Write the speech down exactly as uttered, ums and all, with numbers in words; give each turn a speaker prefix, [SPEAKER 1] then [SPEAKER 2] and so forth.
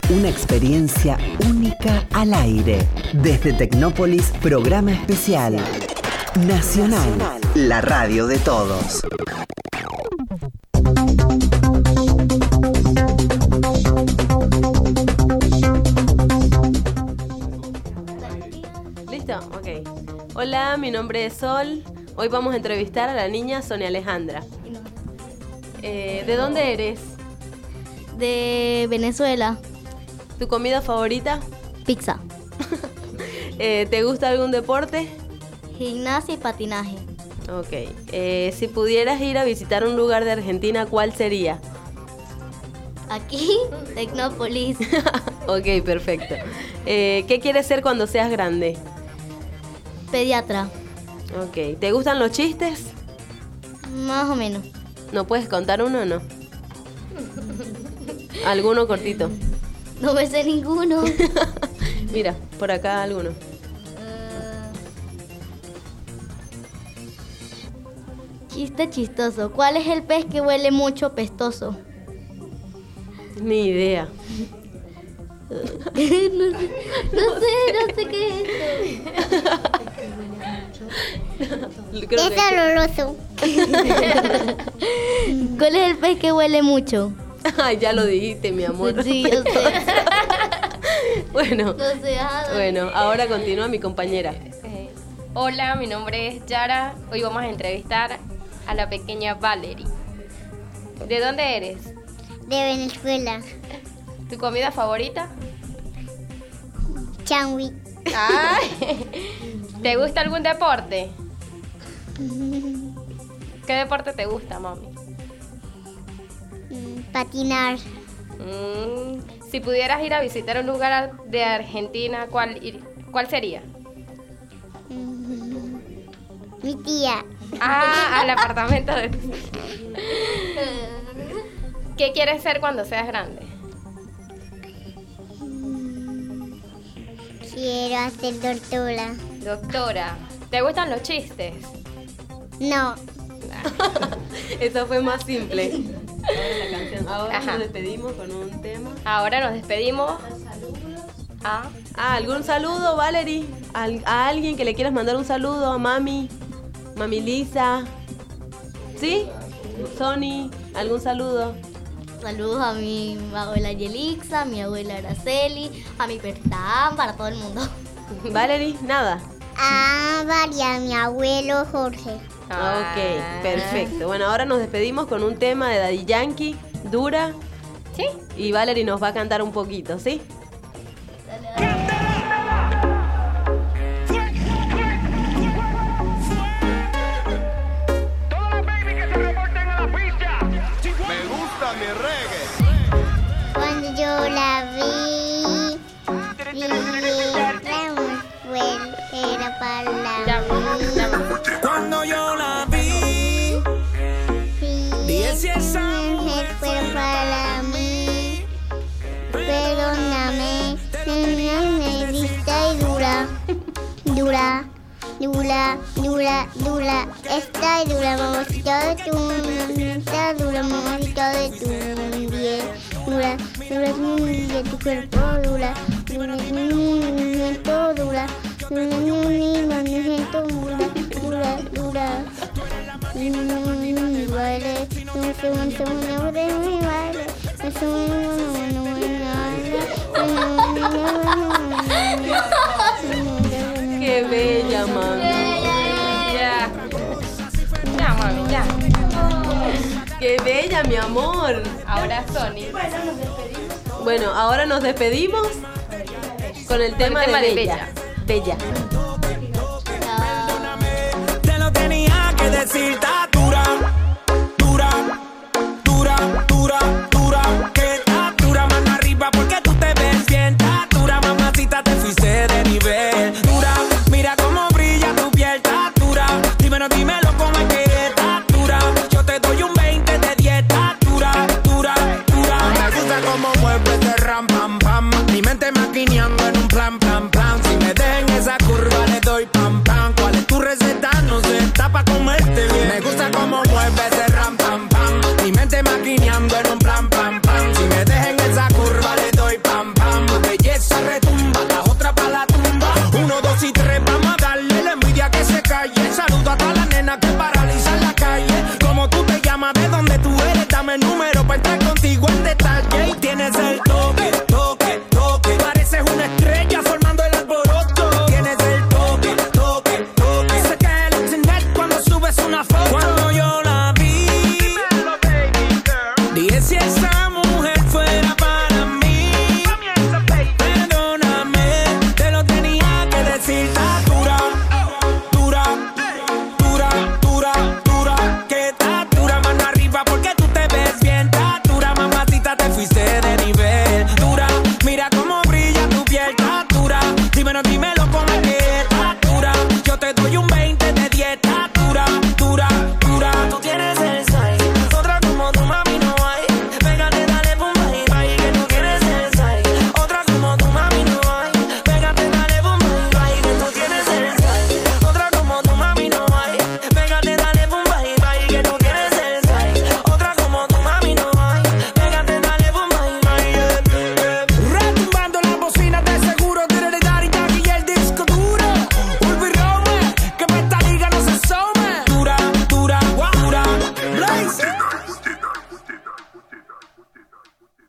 [SPEAKER 1] Una experiencia única al aire. Desde Tecnópolis, programa especial. Nacional, la radio de todos.
[SPEAKER 2] ¿Listo? Ok. Hola, mi nombre es Sol. Hoy vamos a entrevistar a la niña Sonia Alejandra. Eh, ¿De dónde eres?
[SPEAKER 3] De Venezuela.
[SPEAKER 2] ¿Tu comida favorita?
[SPEAKER 3] Pizza.
[SPEAKER 2] eh, ¿Te gusta algún deporte?
[SPEAKER 3] Gimnasia y patinaje.
[SPEAKER 2] Ok. Eh, si pudieras ir a visitar un lugar de Argentina, ¿cuál sería?
[SPEAKER 3] Aquí, Tecnópolis.
[SPEAKER 2] Ok, perfecto. Eh, ¿Qué quieres ser cuando seas grande?
[SPEAKER 3] Pediatra.
[SPEAKER 2] Ok. ¿Te gustan los chistes?
[SPEAKER 3] Más o menos.
[SPEAKER 2] ¿No puedes contar uno o no? ¿Alguno cortito?
[SPEAKER 3] No me sé ninguno.
[SPEAKER 2] Mira, por acá alguno.
[SPEAKER 3] Chiste chistoso. ¿Cuál es el pez que huele mucho pestoso?
[SPEAKER 2] Ni idea.
[SPEAKER 3] no, sé, no sé, no sé qué es esto.
[SPEAKER 2] Creo
[SPEAKER 3] es oloroso. ¿Cuál es el pez que huele mucho?
[SPEAKER 2] Ay, ya lo dijiste, mi amor.
[SPEAKER 3] Sí, yo sé.
[SPEAKER 2] Bueno,
[SPEAKER 3] No sé, ah,
[SPEAKER 2] bueno, ahora continúa mi compañera.
[SPEAKER 4] Eh, hola, mi nombre es Yara. Hoy vamos a entrevistar a la pequeña Valerie. ¿De dónde eres?
[SPEAKER 3] De Venezuela.
[SPEAKER 4] ¿Tu comida favorita?
[SPEAKER 3] Changui.
[SPEAKER 4] Ay, ¿te gusta algún deporte? ¿Qué deporte te gusta, mami?
[SPEAKER 3] Patinar.
[SPEAKER 4] Mm, si pudieras ir a visitar un lugar de Argentina, ¿cuál, ir- cuál sería?
[SPEAKER 3] Mi tía.
[SPEAKER 4] Ah, al apartamento de... ¿Qué quieres ser cuando seas grande?
[SPEAKER 3] Quiero hacer tortura.
[SPEAKER 4] Doctora, ¿te gustan los chistes?
[SPEAKER 3] No.
[SPEAKER 2] Eso fue más simple. Ahora la canción. Ahora
[SPEAKER 4] Ajá.
[SPEAKER 2] nos despedimos con un tema.
[SPEAKER 4] Ahora nos despedimos. Ah,
[SPEAKER 2] Ah, ¿algún saludo, Valerie? ¿Al- ¿A alguien que le quieras mandar un saludo? ¿A mami? ¿Mami Lisa? ¿Sí? ¿Sony? ¿Algún saludo?
[SPEAKER 3] Saludos a mi abuela Yelixa, a mi abuela Araceli, a mi Pertán, para todo el mundo.
[SPEAKER 2] ¿Valerie? Nada.
[SPEAKER 3] A María, mi abuelo Jorge.
[SPEAKER 2] Ok, perfecto. Bueno, ahora nos despedimos con un tema de Daddy Yankee, Dura.
[SPEAKER 4] ¿sí?
[SPEAKER 2] Y Valerie nos va a cantar un poquito, ¿sí?
[SPEAKER 5] Me gusta mi reggae.
[SPEAKER 3] Cuando yo la vi, mi letra muy fuerte era para
[SPEAKER 4] Ya,
[SPEAKER 3] mí.
[SPEAKER 4] ya.
[SPEAKER 6] Cuando yo la vi,
[SPEAKER 3] Sí,
[SPEAKER 6] dije si esa
[SPEAKER 3] mujer fue para mí. Perdóname, me lista y dura, dura, dura, dura, dura. Está y dura, mamacita de tu, está dura, mamacita de tu piel. Dura, dura, de tu cuerpo dura, dura, movimiento dura, dura, movimiento dura, dura, dura. Baile, no se monta una de mi baile, no se monta una
[SPEAKER 2] ¡Qué bella, mami!
[SPEAKER 4] Ya. Ya, mami, ya.
[SPEAKER 2] ¡Qué bella, mi amor!
[SPEAKER 4] Ahora Sony.
[SPEAKER 2] Bueno, ahora nos despedimos con el tema,
[SPEAKER 4] tema
[SPEAKER 2] de
[SPEAKER 4] de
[SPEAKER 2] Bella. Bella.
[SPEAKER 6] te lo tenía que decir, está dura, dura, dura, dura, dura, que está dura, mano arriba porque tú te ves bien, está dura, mamacita, te fuiste de nivel, dura, mira cómo brilla tu piel, está dura, dímelo, dímelo cómo es que está dura, yo te doy un veinte de diez, está dura, dura, dura, me gusta cómo mueves de ram, pam, pam, mi mente maquineando en un plan, plan, plan, si me dejen esa curva le doy pam, pam, ¿cuál es tu receta? No sé, está pa' comerte bien, me gusta cómo mueves ese ram, pam, pam, mi mente maquineando en un plan, pam, pam, si me dejen esa curva le doy pam, pam. tienes el toque.